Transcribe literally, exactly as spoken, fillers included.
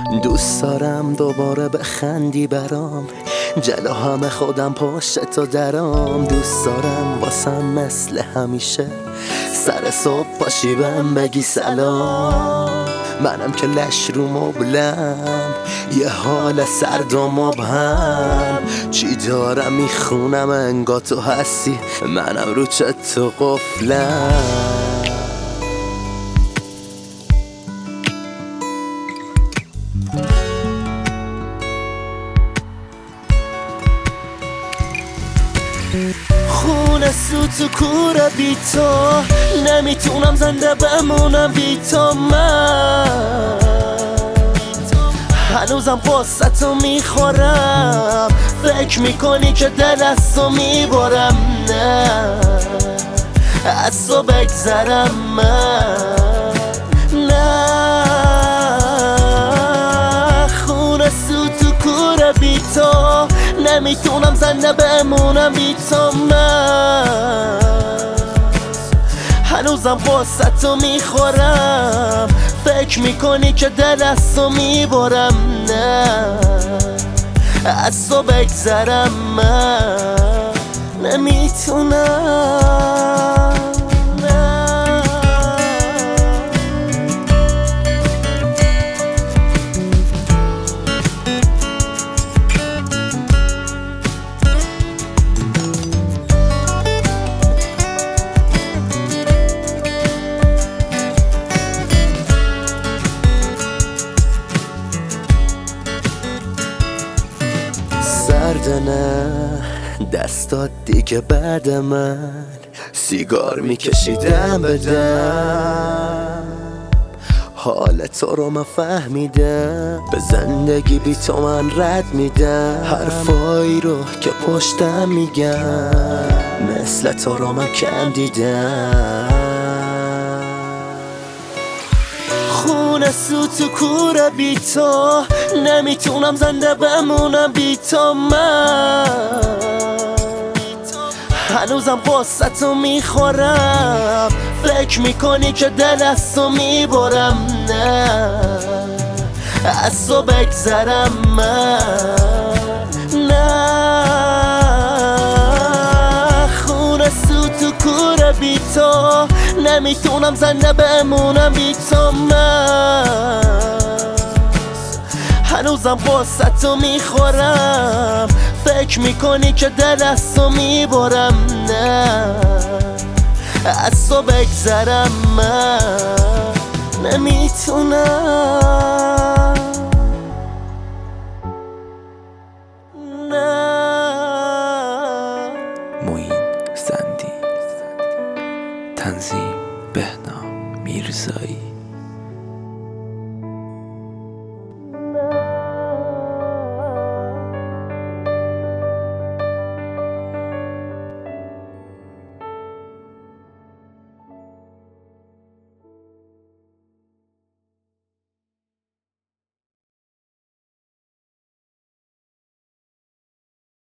دوست دارم دوباره بخندی برام، جلو همه خودم پشت تو درام. دوست دارم واسم مثل همیشه سر صبح پاشی بهم بگی سلام. منم که لش رو مبلم، یه حال سرد و مبهم. چی دارم میخونم انگار تو هستی، منم رو چت تو قفلم. خونه سو تو کوره بی تو، نمیتونم زنده بمونم بی تو. من هنوزم قصتو میخورم، فکر میکنی که دل از تو میبرم. نه از تو بگذرم من، نه. خونه سو تو کوره بی تو، نمیتونم زنده بمونم بی تو. من هنوزم قصتو میخورم، فکر میکنی که دل از تو میبرم. نه از تو بگذرم من، نمیتونم. نه دستات دیگه بعد من سیگار میکشیدم بدم. حال تو رو من فهمیدم، به زندگی بی تو من رد میدم. حرفایی رو که پشتم میگم، مثل تو رو من کم دیدم. خونه سو تو کوره بی تو، نمیتونم زنده بمونم بی تو. من هنوزم قصتو میخورم، فکر میکنی که دل از تو میبرم. نه از تو بگذرم من، نه. خونه سو تو کوره بی تو، نمیتونم زنده بمونم بی تو. من هنوزم قصتو میخورم، فکر میکنی که دل از تو میبرم. نه از تو بگذرم من، نمیتونم. نه. معین زندی، تنظیم بهنام میرزایی.